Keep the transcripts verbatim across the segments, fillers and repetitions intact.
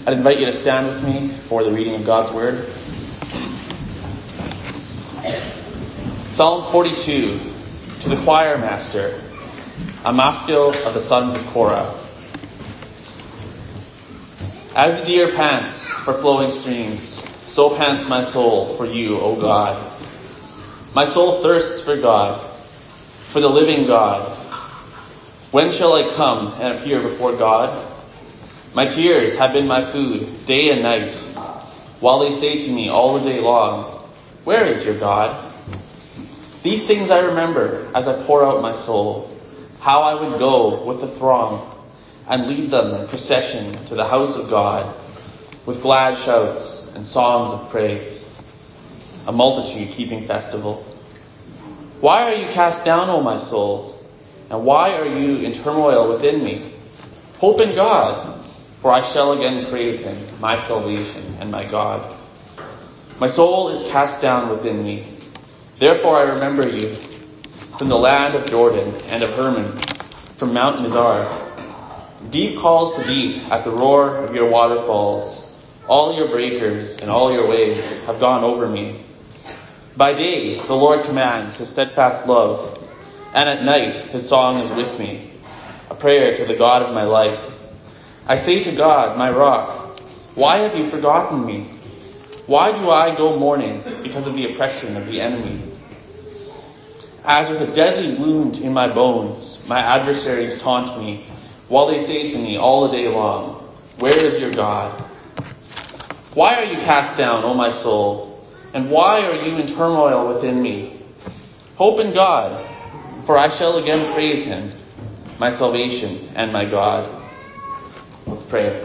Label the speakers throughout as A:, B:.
A: I'd invite you to stand with me for the reading of God's Word. Psalm forty-two, to the choir master, a maskil of the sons of Korah. As the deer pants for flowing streams, so pants my soul for you, O God. My soul thirsts for God, for the living God. When shall I come and appear before God? My tears have been my food day and night, while they say to me all the day long, where is your God? These things I remember as I pour out my soul, how I would go with the throng and lead them in procession to the house of God with glad shouts and songs of praise, a multitude keeping festival. Why are you cast down, O my soul? And why are you in turmoil within me? Hope in God, for I shall again praise him, my salvation and my God. My soul is cast down within me. Therefore I remember you from the land of Jordan and of Hermon, from Mount Mizar. Deep calls to deep at the roar of your waterfalls. All your breakers and all your waves have gone over me. By day the Lord commands his steadfast love, and at night his song is with me, a prayer to the God of my life. I say to God, my rock, why have you forgotten me? Why do I go mourning because of the oppression of the enemy? As with a deadly wound in my bones, my adversaries taunt me, while they say to me all the day long, where is your God? Why are you cast down, O my soul? And why are you in turmoil within me? Hope in God, for I shall again praise him, my salvation and my God. Let's pray.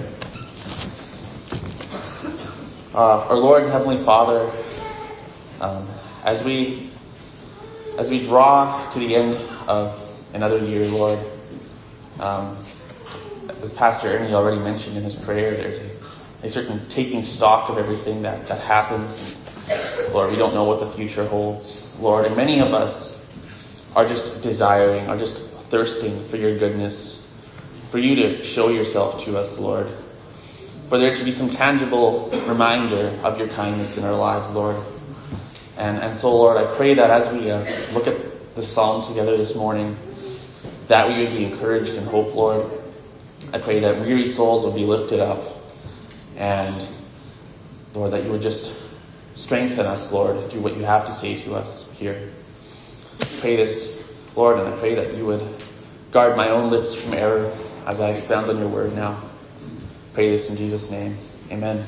A: Uh, our Lord and Heavenly Father, um, as we as we draw to the end of another year, Lord, um, as Pastor Ernie already mentioned in his prayer, there's a, a certain taking stock of everything that, that happens. Lord, we don't know what the future holds, Lord, and many of us are just desiring, are just thirsting for your goodness, for you to show yourself to us, Lord, for there to be some tangible reminder of your kindness in our lives, Lord. And and so, Lord, I pray that as we uh, look at the psalm together this morning, that we would be encouraged in hope, Lord. I pray that weary souls would be lifted up, and, Lord, that you would just strengthen us, Lord, through what you have to say to us here. I pray this, Lord, and I pray that you would guard my own lips from error as I expound on your word now. I pray this in Jesus' name. Amen.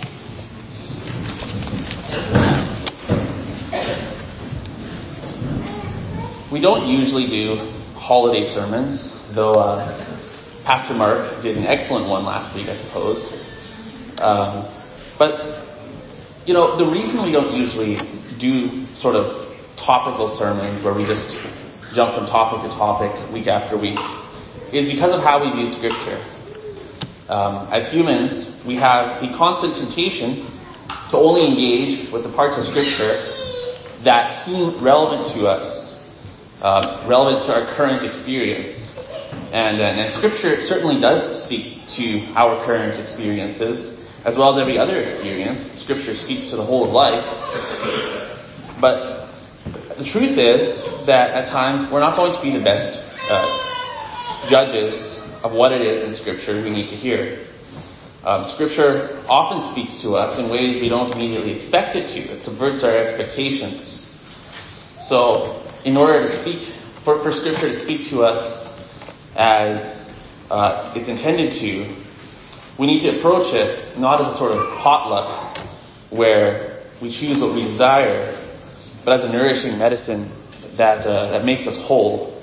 A: We don't usually do holiday sermons, though uh, Pastor Mark did an excellent one last week, I suppose. Um, but, you know, the reason we don't usually do sort of topical sermons where we just jump from topic to topic week after week is because of how we view Scripture. Um, as humans, we have the constant temptation to only engage with the parts of Scripture that seem relevant to us, uh, relevant to our current experience. And, and, and Scripture certainly does speak to our current experiences, as well as every other experience. Scripture speaks to the whole of life. But the truth is that at times we're not going to be the best uh, judges of what it is in Scripture we need to hear. Um, scripture often speaks to us in ways we don't immediately expect it to. It subverts our expectations. So, in order to speak, for, for Scripture to speak to us as uh, it's intended to, we need to approach it not as a sort of potluck where we choose what we desire, but as a nourishing medicine that uh, that makes us whole.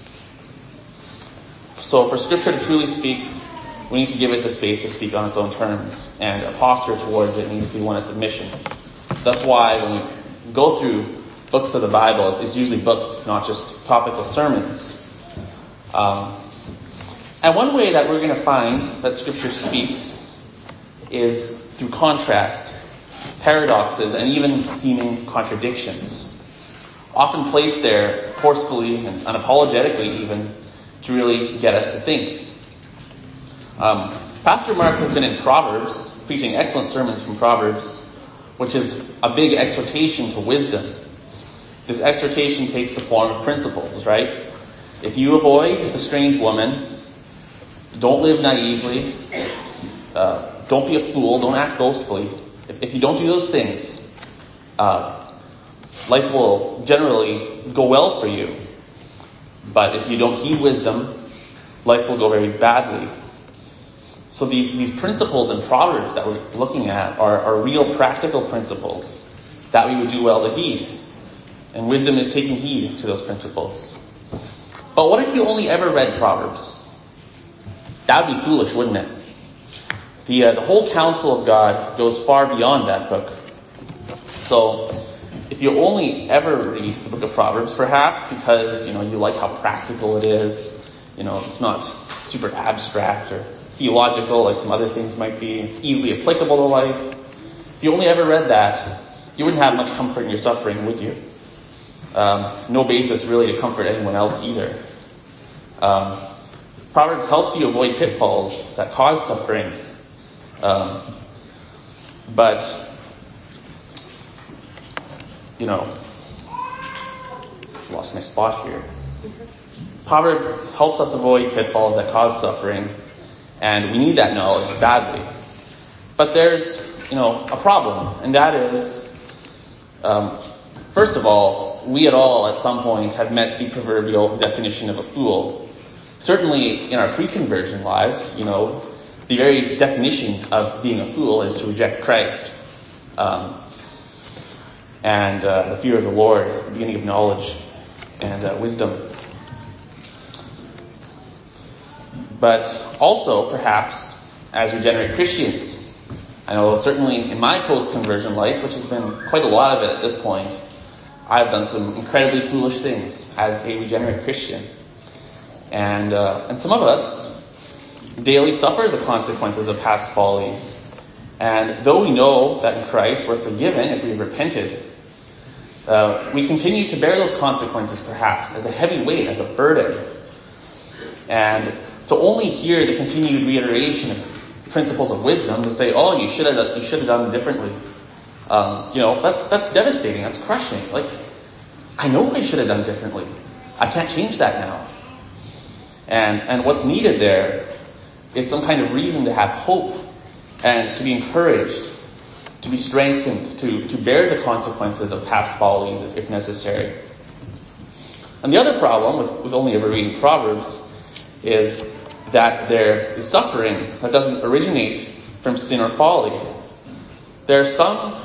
A: So for Scripture to truly speak, we need to give it the space to speak on its own terms, and a posture towards it needs to be one of submission. So that's why when we go through books of the Bible, it's, it's usually books, not just topical sermons. Um, and one way that we're going to find that Scripture speaks is through contrast, paradoxes, and even seeming contradictions, often placed there forcefully and unapologetically even to really get us to think. Um, Pastor Mark has been in Proverbs, preaching excellent sermons from Proverbs, which is a big exhortation to wisdom. This exhortation takes the form of principles, right? If you avoid the strange woman, don't live naively, uh, don't be a fool, don't act boastfully. If, if you don't do those things, uh, life will generally go well for you. But if you don't heed wisdom, life will go very badly. So these, these principles and proverbs that we're looking at are, are real practical principles that we would do well to heed. And wisdom is taking heed to those principles. But what if you only ever read Proverbs? That would be foolish, wouldn't it? The, uh, the whole counsel of God goes far beyond that book. So if you only ever read the book of Proverbs, perhaps because, you know, you like how practical it is, you know, it's not super abstract or theological like some other things might be, it's easily applicable to life. If you only ever read that, you wouldn't have much comfort in your suffering, would you? Um, no basis really to comfort anyone else either. Um, Proverbs helps you avoid pitfalls that cause suffering. Um, but, you know, lost my spot here. Proverbs helps us avoid pitfalls that cause suffering, and we need that knowledge badly. But there's, you know, a problem, and that is, um, first of all, we at all at some point have met the proverbial definition of a fool. Certainly in our pre-conversion lives, you know, the very definition of being a fool is to reject Christ. Um, and uh, the fear of the Lord is the beginning of knowledge and uh, wisdom. But also, perhaps, as regenerate Christians, I know certainly in my post-conversion life, which has been quite a lot of it at this point, I've done some incredibly foolish things as a regenerate Christian. And uh, and some of us daily suffer the consequences of past follies. And though we know that in Christ we're forgiven if we've repented, uh, we continue to bear those consequences perhaps as a heavy weight, as a burden. And to only hear the continued reiteration of principles of wisdom, to say, oh, you should have you should have done differently. Um, you know, that's that's devastating. That's crushing. Like, I know I should have done differently. I can't change that now. And and what's needed there is some kind of reason to have hope and to be encouraged, to be strengthened, to, to bear the consequences of past follies if, if necessary. And the other problem with, with only ever reading Proverbs is that there is suffering that doesn't originate from sin or folly. There are some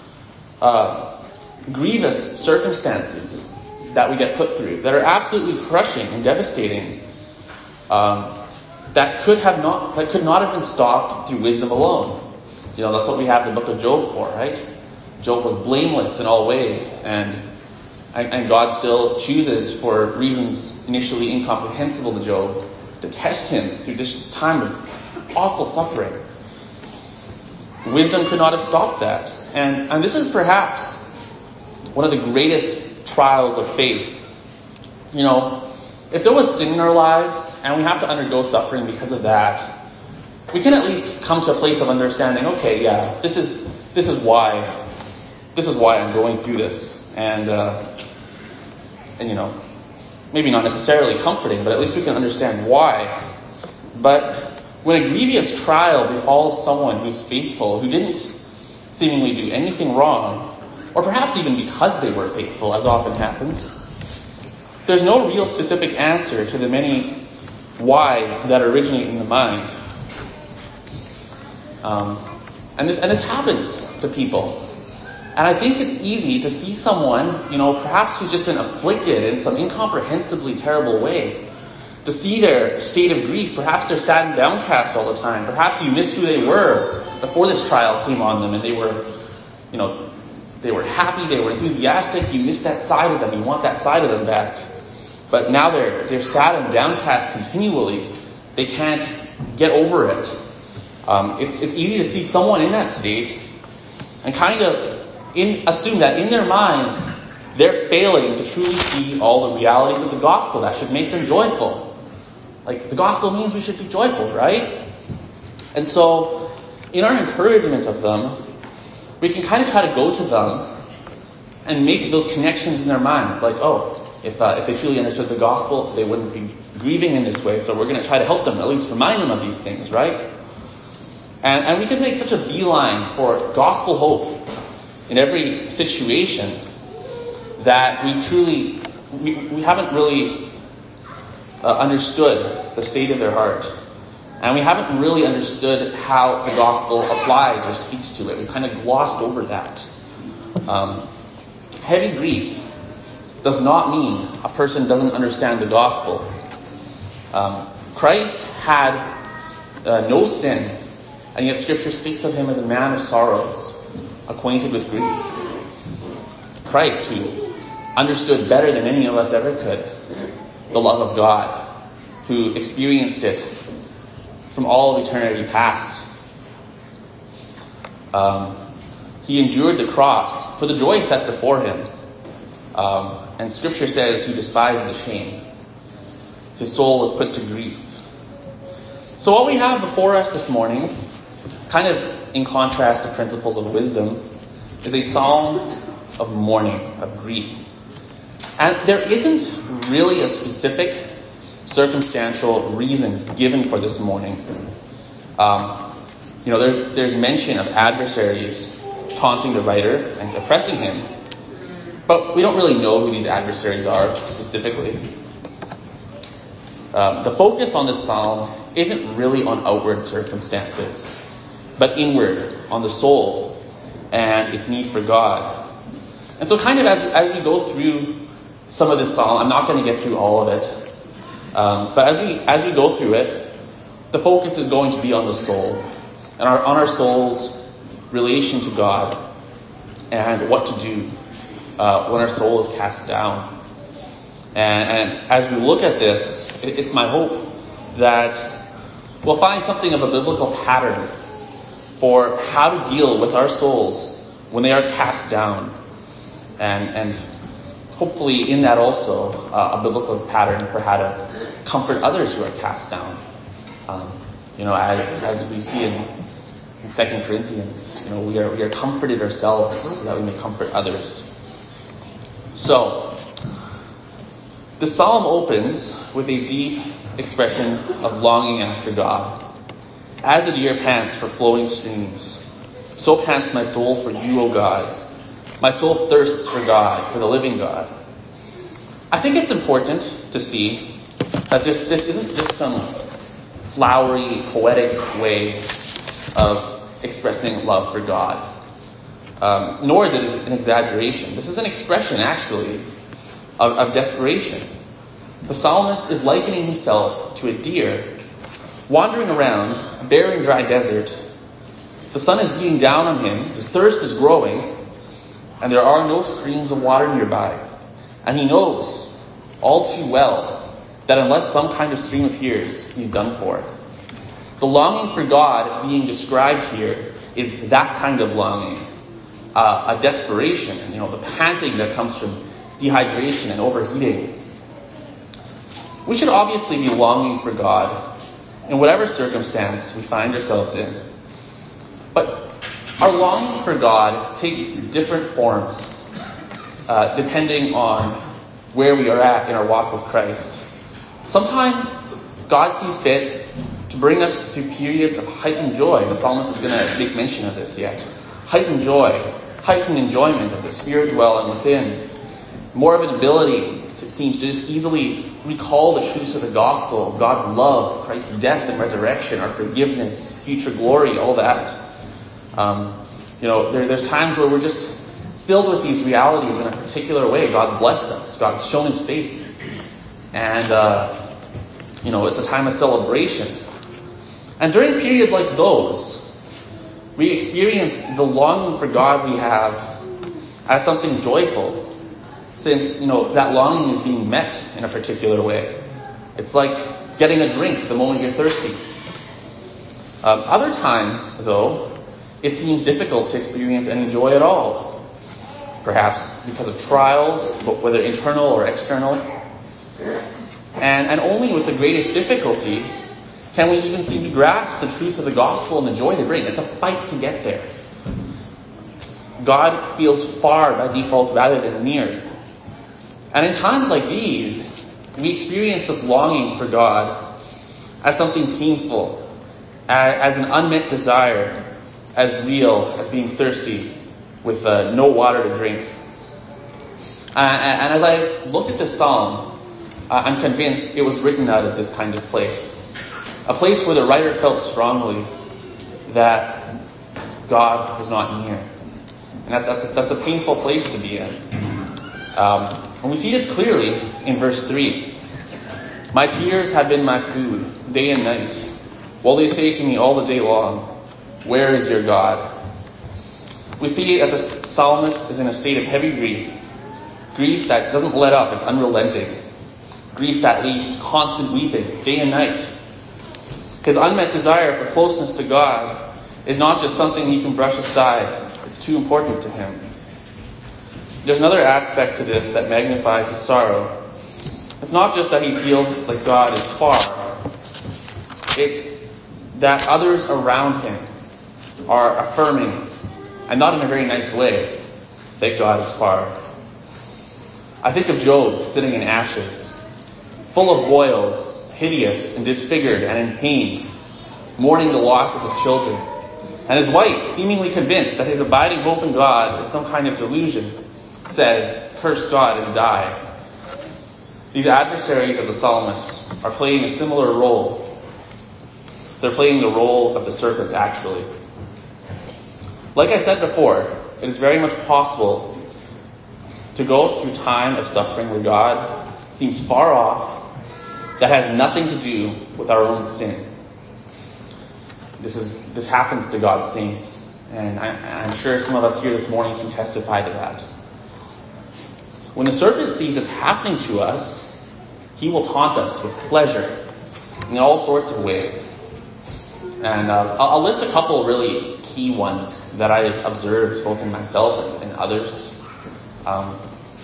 A: uh, grievous circumstances that we get put through that are absolutely crushing and devastating, um, that could have not that could not have been stopped through wisdom alone. You know, that's what we have the book of Job for, right? Job was blameless in all ways, and and, and God still chooses, for reasons initially incomprehensible to Job, to test him through this time of awful suffering. Wisdom could not have stopped that. And, and this is perhaps one of the greatest trials of faith. You know, if there was sin in our lives and we have to undergo suffering because of that, we can at least come to a place of understanding, okay, yeah, this is this is why this is why I'm going through this. And uh, and you know, maybe not necessarily comforting, but at least we can understand why. But when a grievous trial befalls someone who's faithful, who didn't seemingly do anything wrong, or perhaps even because they were faithful, as often happens, there's no real specific answer to the many whys that originate in the mind. Um, and this and this happens to people. And I think it's easy to see someone, you know, perhaps who's just been afflicted in some incomprehensibly terrible way, to see their state of grief. Perhaps they're sad and downcast all the time. Perhaps you miss who they were before this trial came on them, and they were, you know, they were happy, they were enthusiastic. You miss that side of them. You want that side of them back. But now they're they're sad and downcast continually. They can't get over it. Um, it's it's easy to see someone in that state and kind of in, assume that in their mind they're failing to truly see all the realities of the gospel that should make them joyful. Like, the gospel means we should be joyful, right? And so, in our encouragement of them, we can kind of try to go to them and make those connections in their minds. Like, oh, if uh, if they truly understood the gospel, they wouldn't be grieving in this way. So we're going to try to help them, at least remind them of these things, right? And, and we can make such a beeline for gospel hope in every situation that we truly, we, we haven't really uh, understood the state of their heart. And we haven't really understood how the gospel applies or speaks to it. We kind of glossed over that. Um, heavy grief does not mean a person doesn't understand the gospel. Um, Christ had uh, no sin, and yet Scripture speaks of him as a man of sorrows, acquainted with grief. Christ, who understood better than any of us ever could the love of God, who experienced it from all of eternity past. Um, he endured the cross for the joy set before him. Um, and Scripture says he despised the shame. His soul was put to grief. So what we have before us this morning, kind of in contrast to principles of wisdom, is a psalm of mourning, of grief. And there isn't really a specific circumstantial reason given for this mourning. Um, you know, there's, there's mention of adversaries taunting the writer and oppressing him, but we don't really know who these adversaries are specifically. Um, the focus on this psalm isn't really on outward circumstances, but inward, on the soul and its need for God. And so kind of as, as we go through some of this psalm, I'm not going to get through all of it, um, but as we as we go through it, the focus is going to be on the soul, and our, on our soul's relation to God, and what to do uh, when our soul is cast down. And, and as we look at this, it, it's my hope that we'll find something of a biblical pattern for how to deal with our souls when they are cast down, and and hopefully in that also uh, a biblical pattern for how to comfort others who are cast down. Um, you know, as as we see in, in Second Corinthians, you know, we are we are comforted ourselves so that we may comfort others. So, the psalm opens with a deep expression of longing after God. As the deer pants for flowing streams, so pants my soul for you, O God. My soul thirsts for God, for the living God. I think it's important to see that this, this isn't just some flowery, poetic way of expressing love for God. Um, nor is it an exaggeration. This is an expression, actually, of, of desperation. The psalmist is likening himself to a deer wandering around a barren, dry desert. The sun is beating down on him, his thirst is growing, and there are no streams of water nearby. And he knows all too well that unless some kind of stream appears, he's done for. The longing for God being described here is that kind of longing, uh, a desperation, you know, the panting that comes from dehydration and overheating. We should obviously be longing for God in whatever circumstance we find ourselves in. But our longing for God takes different forms uh, depending on where we are at in our walk with Christ. Sometimes God sees fit to bring us through periods of heightened joy. The psalmist is going to make mention of this yet. Heightened joy, heightened enjoyment of the Spirit dwelling within. More of an ability, it seems, to just easily recall the truths of the gospel, God's love, Christ's death and resurrection, our forgiveness, future glory, all that. Um, you know, there, there's times where we're just filled with these realities in a particular way. God's blessed us. God's shown his face. And, uh, you know, it's a time of celebration. And during periods like those, we experience the longing for God we have as something joyful, since, you know, that longing is being met in a particular way. It's like getting a drink the moment you're thirsty. Um, other times, though, it seems difficult to experience any joy at all. Perhaps because of trials, whether internal or external. And, and only with the greatest difficulty Can we even seem to grasp the truth of the gospel and the joy they bring? It's a fight to get there. God feels far by default rather than near. And in times like these, we experience this longing for God as something painful, as an unmet desire, as real as being thirsty with uh, no water to drink. Uh, and as I look at this psalm, uh, I'm convinced it was written out of this kind of place. A place where the writer felt strongly that God was not near. And that, that, that's a painful place to be in. Um, and we see this clearly in verse three. My tears have been my food, day and night, while they say to me all the day long, where is your God? We see that the psalmist is in a state of heavy grief. Grief that doesn't let up, it's unrelenting. Grief that leads constant weeping, day and night. His unmet desire for closeness to God is not just something he can brush aside. It's too important to him. There's another aspect to this that magnifies his sorrow. It's not just that he feels like God is far. It's that others around him are affirming, and not in a very nice way, that God is far. I think of Job sitting in ashes, full of boils, hideous and disfigured and in pain, mourning the loss of his children. And his wife, seemingly convinced that his abiding hope in God is some kind of delusion, says, curse God and die. These adversaries of the psalmist are playing a similar role. They're playing the role of the serpent, actually. Like I said before, it is very much possible to go through time of suffering where God seems far off, that has nothing to do with our own sin. This is this happens to God's saints, and I, I'm sure some of us here this morning can testify to that. When the serpent sees this happening to us, he will taunt us with pleasure in all sorts of ways. And uh, I'll, I'll list a couple really key ones that I observed both in myself and, and others. Um,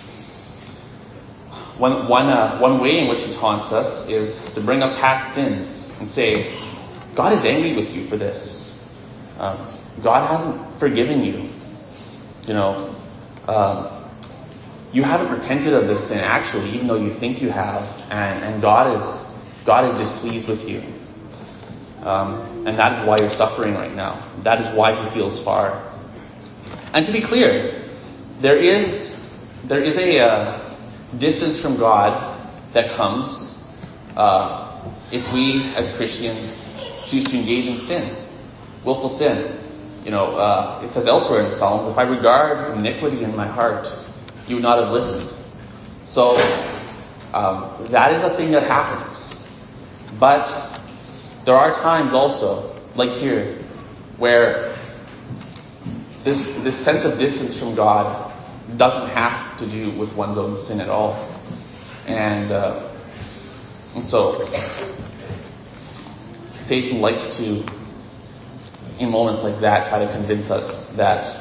A: One, one, uh, one way in which he taunts us is to bring up past sins and say, God is angry with you for this. Um, God hasn't forgiven you. You know, um, you haven't repented of this sin actually, even though you think you have, and, and God is God is displeased with you. Um, and that is why you're suffering right now. That is why he feels far. And to be clear, there is there is a uh, distance from God that comes uh, if we, as Christians, choose to engage in sin, willful sin. You know, uh, it says elsewhere in the Psalms, if I regard iniquity in my heart, you would not have listened. So um, that is a thing that happens. But there are times also, like here, where this this sense of distance from God doesn't have to do with one's own sin at all. And, uh, and so Satan likes to, in moments like that, try to convince us that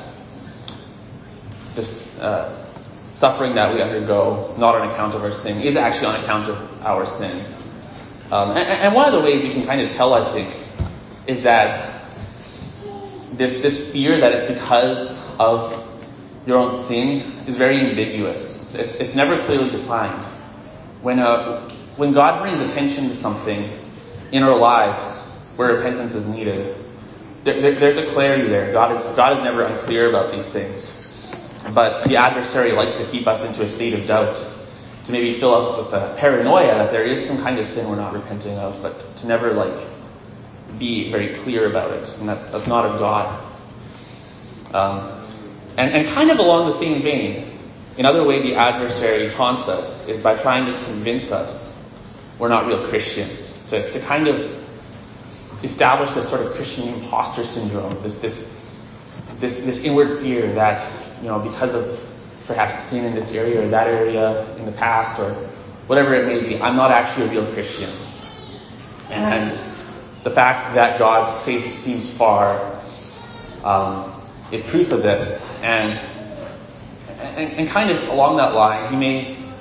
A: this uh, suffering that we undergo, not on account of our sin, is actually on account of our sin. Um, and, and one of the ways you can kind of tell, I think, is that this this fear that it's because of your own sin is very ambiguous. It's, it's, it's never clearly defined. When uh, when God brings attention to something in our lives where repentance is needed, there, there, there's a clarity there. God is God is never unclear about these things. But the adversary likes to keep us into a state of doubt, to maybe fill us with a paranoia that there is some kind of sin we're not repenting of, but to never like be very clear about it. And that's that's not of God. Um, and, and kind of along the same vein, another way the adversary taunts us is by trying to convince us we're not real Christians, to, to kind of establish this sort of Christian imposter syndrome, this this this this inward fear that, you know, because of perhaps sin in this area or that area in the past or whatever it may be, I'm not actually a real Christian. And the fact that God's face seems far um, is proof of this. And, and and kind of along that line, he may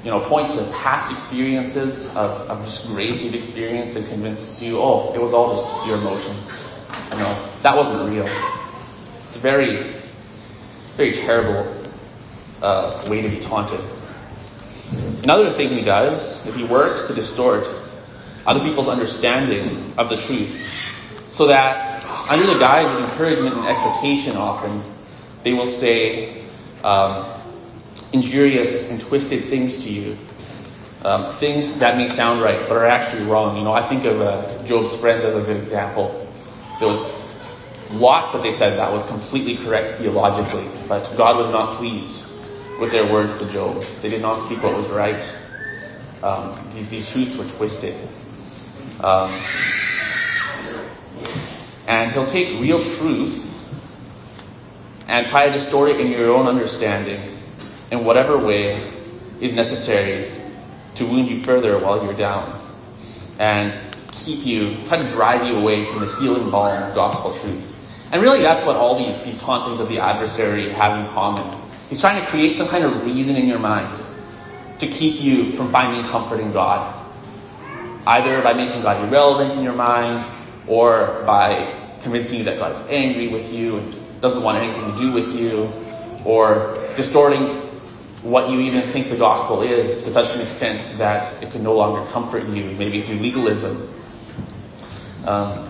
A: you know, point to past experiences of, of just grace you've experienced and convince you, oh, it was all just your emotions. You know, that wasn't real. It's a very, very terrible uh, way to be taunted. Another thing he does is he works to distort other people's understanding of the truth, so that under the guise of encouragement and exhortation often, they will say um, injurious and twisted things to you. Um, things that may sound right, but are actually wrong. You know, I think of uh, Job's friends as a good example. There was lots that they said that was completely correct theologically, but God was not pleased with their words to Job. They did not speak what was right. Um, these, these truths were twisted. Um, and he'll take real truth and try to distort it in your own understanding in whatever way is necessary to wound you further while you're down, and keep you, try to drive you away from the healing balm of gospel truth. And really that's what all these, these tauntings of the adversary have in common. He's trying to create some kind of reason in your mind to keep you from finding comfort in God. Either by making God irrelevant in your mind, or by convincing you that God's angry with you and doesn't want anything to do with you, or distorting what you even think the gospel is to such an extent that it can no longer comfort you, maybe through legalism. Um,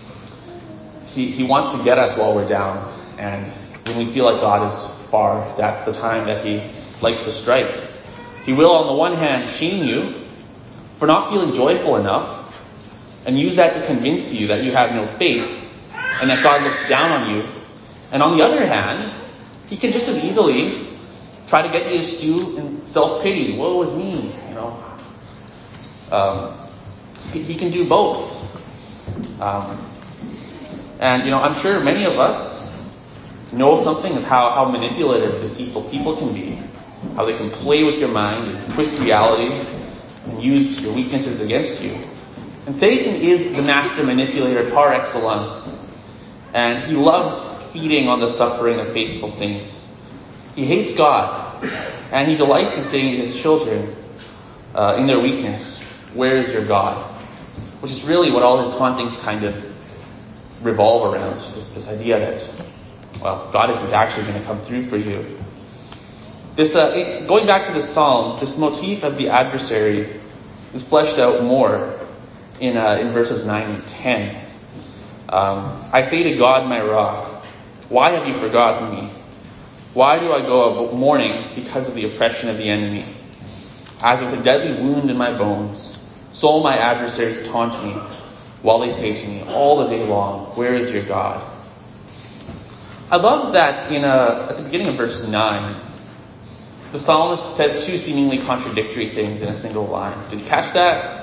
A: he, he wants to get us while we're down, and when we feel like God is far, that's the time that he likes to strike. He will, on the one hand, shame you for not feeling joyful enough, and use that to convince you that you have no faith and that God looks down on you. And on the other hand, he can just as easily try to get you to stew in self-pity. Woe is me, you know. Um, he, he can do both. Um, and, you know, I'm sure many of us know something of how, how manipulative, deceitful people can be. How they can play with your mind and twist reality and use your weaknesses against you. And Satan is the master manipulator par excellence. And he loves feeding on the suffering of faithful saints. He hates God. And he delights in saying to his children, uh, in their weakness, where is your God? Which is really what all his tauntings kind of revolve around. This, this idea that, well, God isn't actually going to come through for you. This, uh, it, going back to the psalm, this motif of the adversary is fleshed out more in uh, in verses nine and ten. Um, I say to God, my rock, why have you forgotten me? Why do I go about mourning because of the oppression of the enemy? As with a deadly wound in my bones, so my adversaries taunt me, while they say to me all the day long, where is your God? I love that in uh, at the beginning of verse nine, the psalmist says two seemingly contradictory things in a single line. Did you catch that?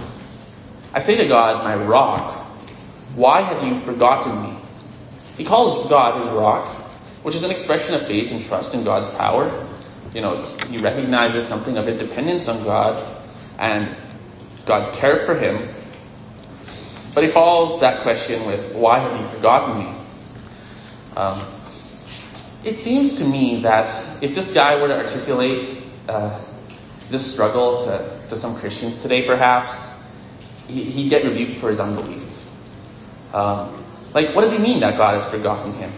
A: I say to God, my rock, why have you forgotten me? He calls God his rock, which is an expression of faith and trust in God's power. You know, he recognizes something of his dependence on God and God's care for him. But he follows that question with, why have you forgotten me? Um, it seems to me that if this guy were to articulate uh, this struggle to, to some Christians today, perhaps, he, he'd get rebuked for his unbelief. Um, like, what does he mean that God has forgotten him?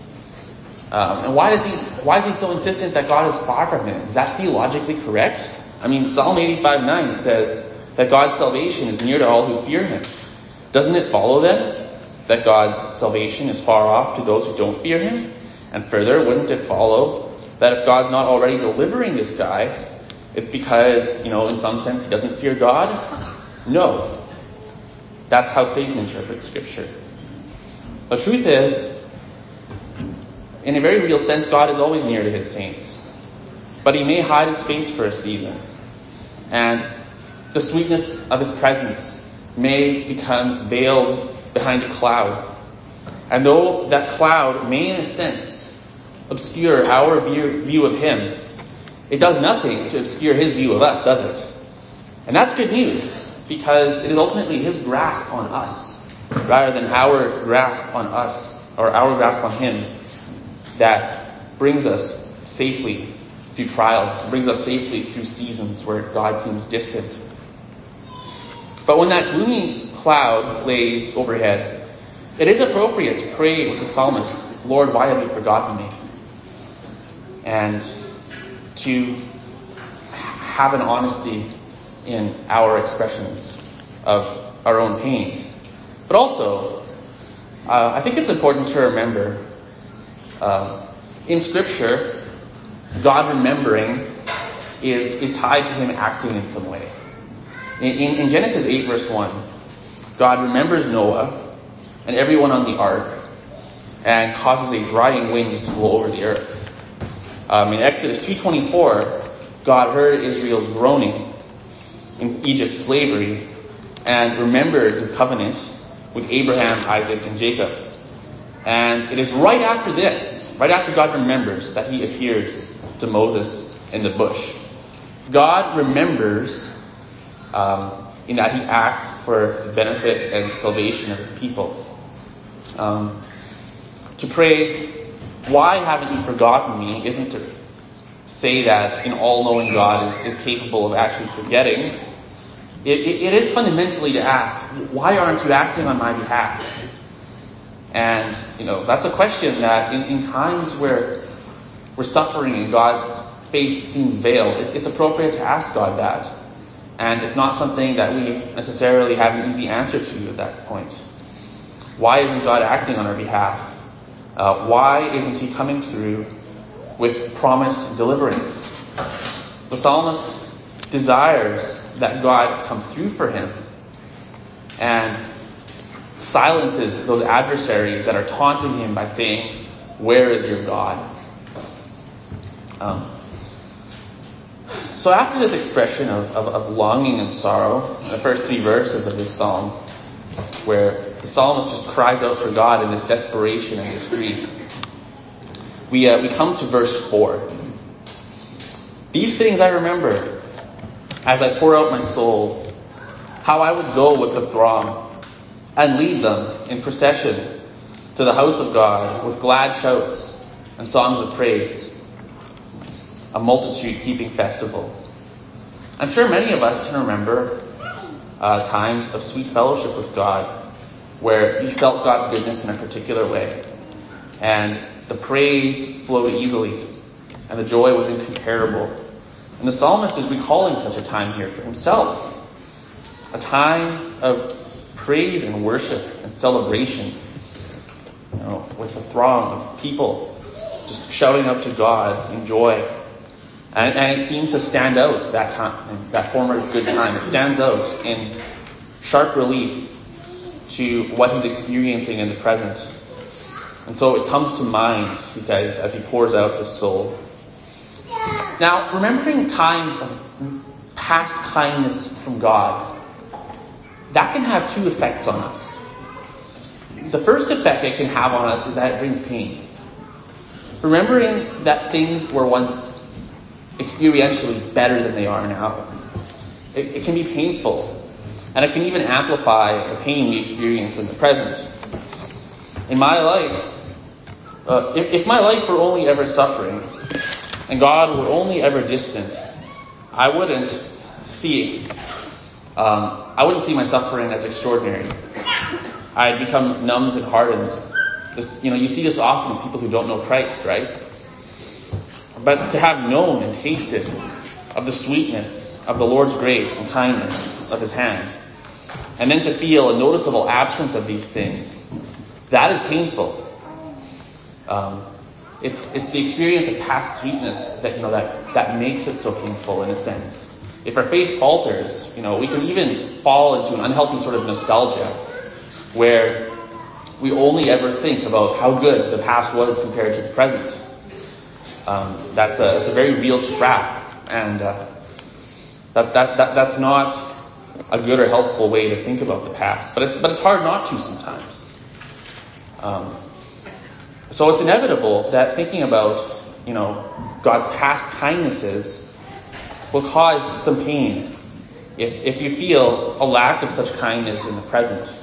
A: Um, and why does he? Why is he so insistent that God is far from him? Is that theologically correct? I mean, Psalm eighty-five nine says that God's salvation is near to all who fear him. Doesn't it follow then that God's salvation is far off to those who don't fear him? And further, wouldn't it follow that if God's not already delivering this guy, it's because, you know, in some sense he doesn't fear God? No. That's how Satan interprets Scripture. The truth is, in a very real sense, God is always near to his saints. But he may hide his face for a season. And the sweetness of his presence may become veiled behind a cloud. And though that cloud may, in a sense, obscure our view, view of him, it does nothing to obscure his view of us, does it? And that's good news, because it is ultimately his grasp on us, rather than our grasp on us, or our grasp on him, that brings us safely through trials, brings us safely through seasons where God seems distant. But when that gloomy cloud lays overhead, it is appropriate to pray with the psalmist, Lord, why have you forgotten me? And to have an honesty in our expressions of our own pain. But also, uh, I think it's important to remember, uh, in Scripture, God remembering is, is tied to him acting in some way. In, in, in Genesis eight verse one, God remembers Noah and everyone on the ark and causes a drying wind to blow over the earth. Um, in Exodus two twenty-four, God heard Israel's groaning in Egypt's slavery and remembered his covenant with Abraham, Isaac, and Jacob. And it is right after this, right after God remembers, that he appears to Moses in the bush. God remembers um, in that he acts for the benefit and salvation of his people. Um, to pray, why haven't you forgotten me, isn't to say that an all-knowing God is, is capable of actually forgetting. It, it, it is fundamentally to ask, why aren't you acting on my behalf? And, you know, that's a question that in, in times where we're suffering and God's face seems veiled, it, it's appropriate to ask God that. And it's not something that we necessarily have an easy answer to at that point. Why isn't God acting on our behalf? Uh, why isn't he coming through with promised deliverance? The psalmist desires that God come through for him and silences those adversaries that are taunting him by saying, where is your God? Um, so after this expression of, of, of longing and sorrow, the first three verses of this psalm, where the psalmist just cries out for God in this desperation and this grief, we uh, we come to verse four. These things I remember as I pour out my soul, how I would go with the throng and lead them in procession to the house of God with glad shouts and songs of praise, a multitude keeping festival. I'm sure many of us can remember uh, times of sweet fellowship with God where you felt God's goodness in a particular way, and the praise flowed easily, and the joy was incomparable. And the psalmist is recalling such a time here for himself, a time of praise and worship and celebration, you know, with the throng of people just shouting up to God in joy. And, and it seems to stand out that time, that former good time. It stands out in sharp relief to what he's experiencing in the present. And so it comes to mind, he says, as he pours out his soul. Now, remembering times of past kindness from God, that can have two effects on us. The first effect it can have on us is that it brings pain. Remembering that things were once experientially better than they are now, it, it can be painful. And it can even amplify the pain we experience in the present. In my life, uh, if, if my life were only ever suffering, and God were only ever distant, I wouldn't see um, I wouldn't see my suffering as extraordinary. I'd become numbed and hardened. This, you know, you see this often with people who don't know Christ, right? But to have known and tasted of the sweetness of the Lord's grace and kindness of his hand, and then to feel a noticeable absence of these things, that is painful. Um, it's it's the experience of past sweetness that you know that that makes it so painful in a sense. If our faith falters, you know, we can even fall into an unhealthy sort of nostalgia, where we only ever think about how good the past was compared to the present. Um, that's a it's a very real trap, and uh, that, that that that's not a good or helpful way to think about the past. But it's but it's hard not to sometimes. Um, so it's inevitable that thinking about you know God's past kindnesses will cause some pain if if you feel a lack of such kindness in the present.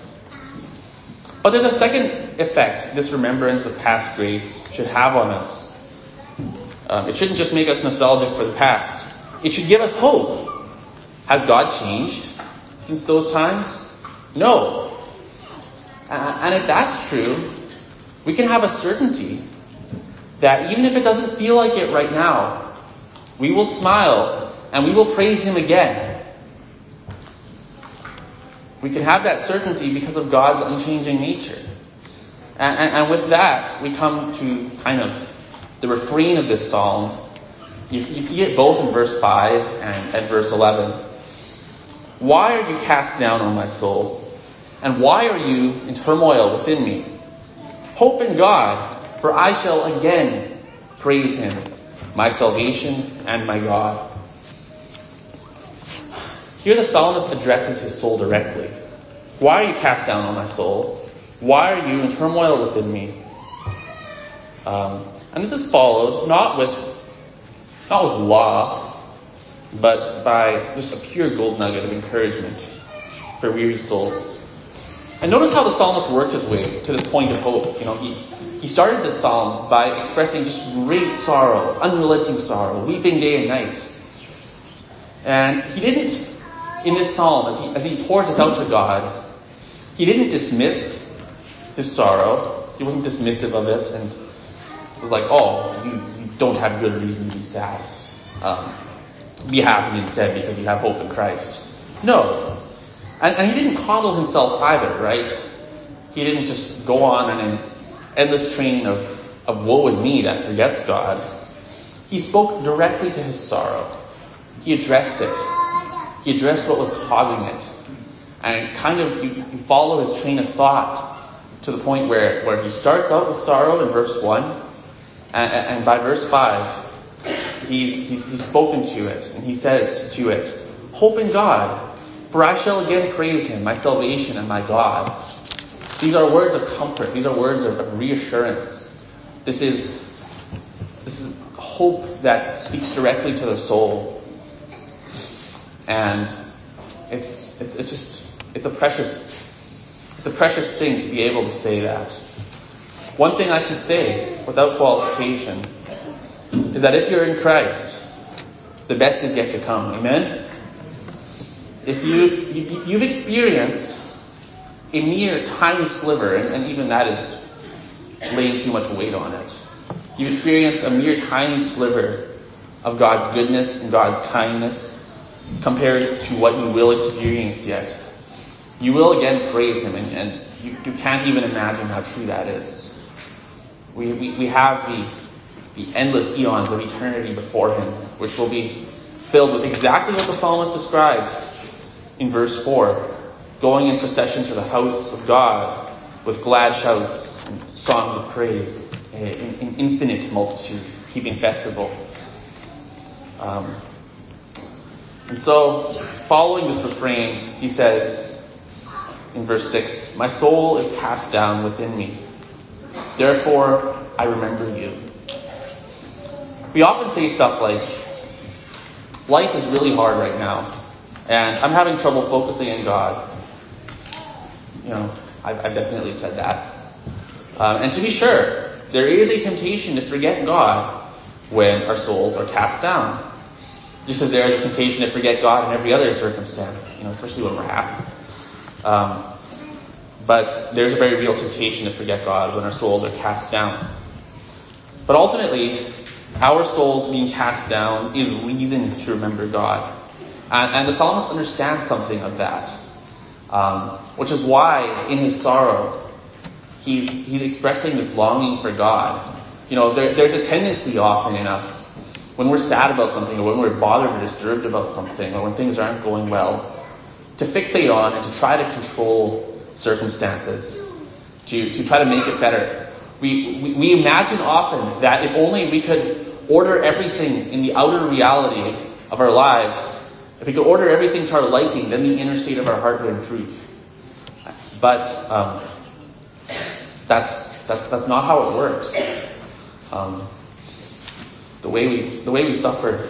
A: But there's a second effect this remembrance of past grace should have on us. Um, it shouldn't just make us nostalgic for the past. It should give us hope. Has God changed since those times? No. And if that's true, we can have a certainty that even if it doesn't feel like it right now, we will smile and we will praise Him again. We can have that certainty because of God's unchanging nature. And, and, and with that, we come to kind of the refrain of this psalm. You, you see it both in verse five and, and verse eleven. Why are you cast down, O my soul? And why are you in turmoil within me? Hope in God, for I shall again praise Him, my salvation and my God. Here the psalmist addresses his soul directly. Why are you cast down, O my soul? Why are you in turmoil within me? Um, and this is followed not with not with law, but by just a pure gold nugget of encouragement for weary souls. And notice how the psalmist worked his way to this point of hope. You know, he, he started this psalm by expressing just great sorrow, unrelenting sorrow, weeping day and night. And he didn't, in this psalm, as he, as he pours this out to God, he didn't dismiss his sorrow. He wasn't dismissive of it and was like, oh, you, you don't have good reason to be sad. Um, be happy instead because you have hope in Christ. No. And, and he didn't coddle himself either, right? He didn't just go on in an endless train of, of woe is me that forgets God. He spoke directly to his sorrow. He addressed it. He addressed what was causing it. And kind of, you, you follow his train of thought to the point where, where he starts out with sorrow in verse one, and, and by verse five, he's, he's, he's spoken to it, and he says to it, hope in God, for I shall again praise Him, my salvation and my God. These are words of comfort. These are words of, of reassurance. This is, this is hope that speaks directly to the soul. And it's, it's, it's just, it's a precious, it's a precious thing to be able to say that. One thing I can say without qualification is that if you're in Christ, the best is yet to come. Amen? If you, you you've experienced a mere tiny sliver, and, and even that is laying too much weight on it. You've experienced a mere tiny sliver of God's goodness and God's kindness compared to what you will experience yet. You will again praise Him, and, and you, you can't even imagine how true that is. We, we, we have the, the endless eons of eternity before Him, which will be filled with exactly what the psalmist describes in verse four. Going in procession to the house of God with glad shouts and songs of praise, in, in infinite multitude, keeping festival. Um, and so, following this refrain, he says in verse six, my soul is cast down within me. Therefore, I remember you. We often say stuff like, life is really hard right now, and I'm having trouble focusing on God. You know, I've, I've definitely said that. Um, and to be sure, there is a temptation to forget God when our souls are cast down. Just as there is a temptation to forget God in every other circumstance, you know, especially when we're happy. Um, but there's a very real temptation to forget God when our souls are cast down. But ultimately, our souls being cast down is reason to remember God. And, and the psalmist understands something of that. Um, which is why, in his sorrow, he's he's expressing this longing for God. You know, there, there's a tendency often in us, when we're sad about something, or when we're bothered or disturbed about something, or when things aren't going well, to fixate on and to try to control circumstances, to, to try to make it better. We, we, we imagine often that if only we could order everything in the outer reality of our lives, if we could order everything to our liking, then the inner state of our heart would improve. But um, that's that's that's not how it works. Um, the way we the way we suffer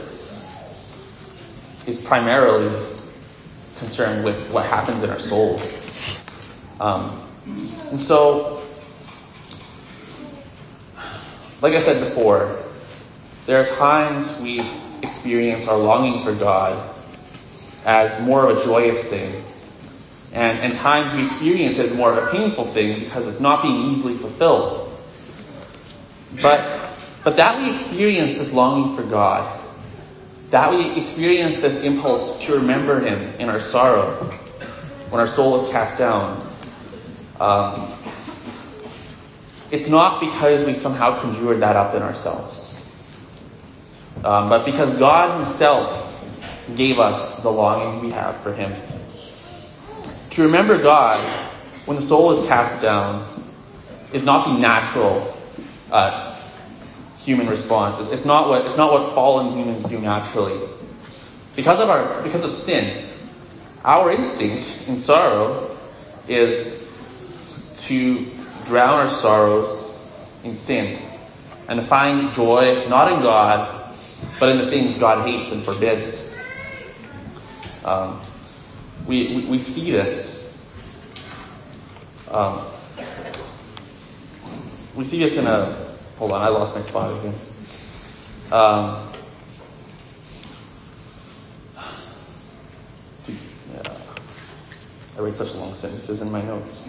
A: is primarily concerned with what happens in our souls. Um, and so, like I said before, There are times we experience our longing for God as more of a joyous thing, and, and times we experience it as more of a painful thing because it's not being easily fulfilled. But but that we experience this longing for God, that we experience this impulse to remember Him in our sorrow, when our soul is cast down, um, it's not because we somehow conjured that up in ourselves, um, but because God Himself gave us the longing we have for Him. To remember God when the soul is cast down is not the natural uh, human response. It's, it's not what it's not what fallen humans do naturally. Because of our because of sin, our instinct in sorrow is to drown our sorrows in sin and to find joy not in God, but in the things God hates and forbids. Um, we, we we see this. Um, we see this in a. Hold on, I lost my spot again. Um, yeah, I write such long sentences in my notes.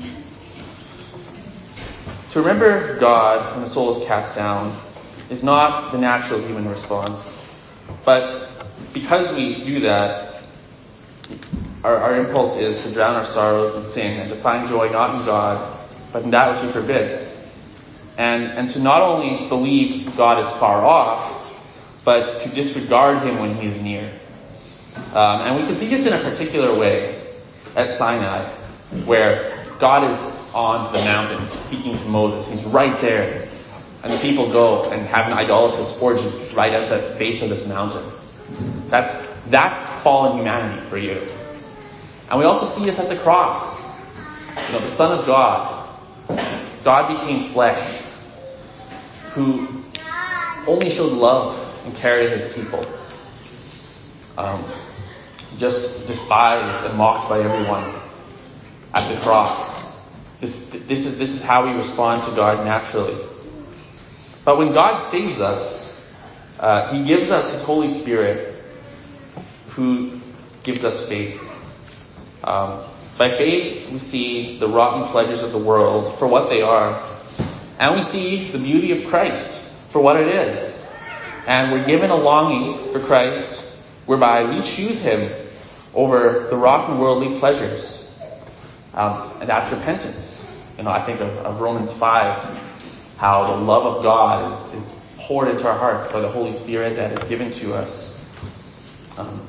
A: To remember God when the soul is cast down is not the natural human response, but because we do that, our, our impulse is to drown our sorrows in sin and to find joy not in God, but in that which He forbids. And, and to not only believe God is far off, but to disregard Him when He is near. Um, and we can see this in a particular way at Sinai, where God is on the mountain speaking to Moses. He's right there. And the people go and have an idolatrous orgy right at the base of this mountain. That's, that's fallen humanity for you. And we also see this at the cross. You know, the Son of God, God became flesh, who only showed love and care to His people. Um, just despised and mocked by everyone at the cross. This, this is, this is how we respond to God naturally. But when God saves us, uh, He gives us His Holy Spirit, who gives us faith. Um, by faith, we see the rotten pleasures of the world for what they are, and we see the beauty of Christ for what it is. And we're given a longing for Christ, whereby we choose Him over the rotten worldly pleasures. Um, and that's repentance. You know, I think of, of Romans five, how the love of God is, is poured into our hearts by the Holy Spirit that is given to us. Um,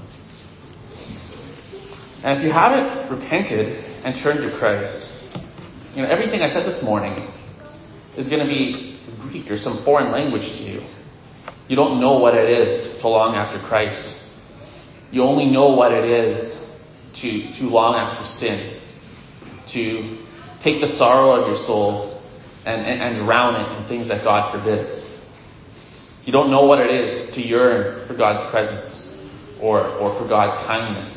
A: and if you haven't repented and turned to Christ, you know, everything I said this morning is going to be Greek or some foreign language to you. You don't know what it is to long after Christ. You only know what it is to, to long after sin, to take the sorrow of your soul and, and, and drown it in things that God forbids. You don't know what it is to yearn for God's presence or, or for God's kindness.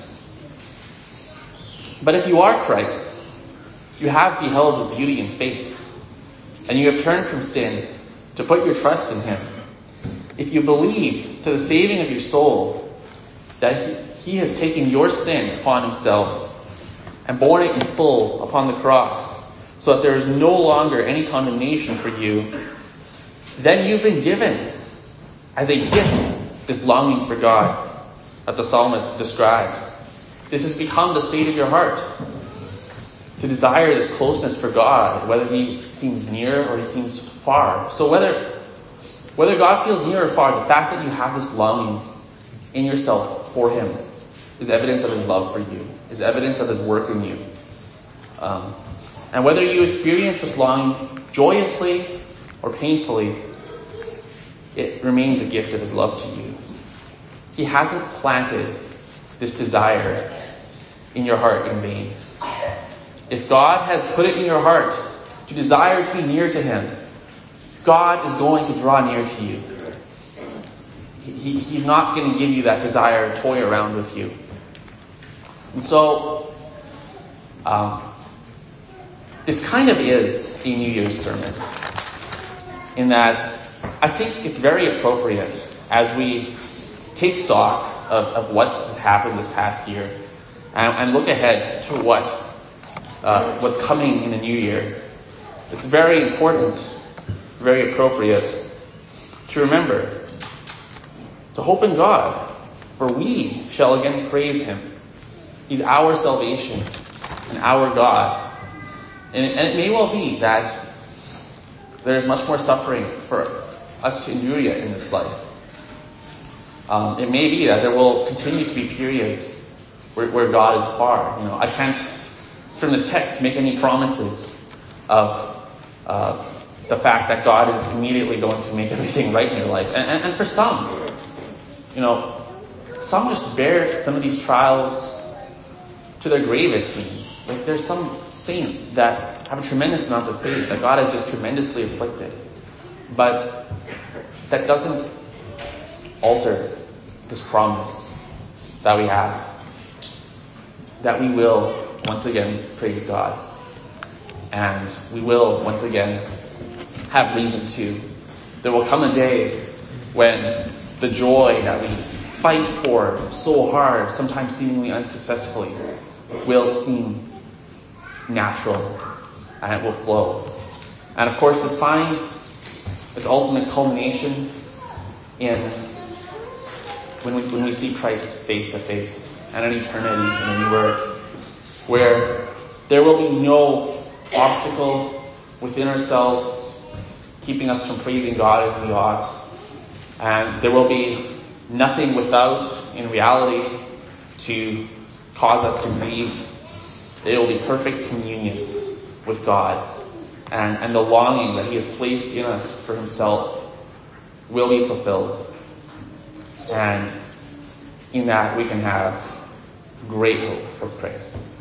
A: But if you are Christ's, you have beheld His beauty and faith, and you have turned from sin to put your trust in Him. If you believe to the saving of your soul that He, he has taken your sin upon Himself and borne it in full upon the cross, so that there is no longer any condemnation for you, then you've been given as a gift this longing for God that the psalmist describes. This has become the state of your heart, to desire this closeness for God, whether He seems near or He seems far. So whether whether God feels near or far, the fact that you have this longing in yourself for Him is evidence of His love for you, is evidence of His work in you. Um, and whether you experience this longing joyously or painfully, it remains a gift of His love to you. He hasn't planted this desire in your heart in vain. If God has put it in your heart to desire to be near to Him, God is going to draw near to you. He, he's not going to give you that desire to toy around with you. And so, um, this kind of is a New Year's sermon, in that I think it's very appropriate as we take stock of, of what has happened this past year and, and look ahead to what uh, what's coming in the new year, it's very important, very appropriate to remember to hope in God, for we shall again praise him. He's our salvation and our God. And it, and it may well be that there's much more suffering for us to endure yet in this life. Um, it may be that there will continue to be periods where, where God is far. You know, I can't, from this text, make any promises of uh, the fact that God is immediately going to make everything right in your life. And, and, and for some, you know, some just bear some of these trials to their grave, it seems. Like there's some saints that have a tremendous amount of faith that God has just tremendously afflicted. But that doesn't alter this promise that we have, that we will once again praise God. And we will once again have reason to. There will come a day when the joy that we fight for so hard, sometimes seemingly unsuccessfully, will seem natural and it will flow. And of course, this finds its ultimate culmination in when we when we see Christ face to face and an eternity in a new earth, where there will be no obstacle within ourselves keeping us from praising God as we ought, and there will be nothing without, in reality, to cause us to grieve. It will be perfect communion with God, and, and the longing that he has placed in us for himself will be fulfilled. And in that we can have great hope. Let's pray.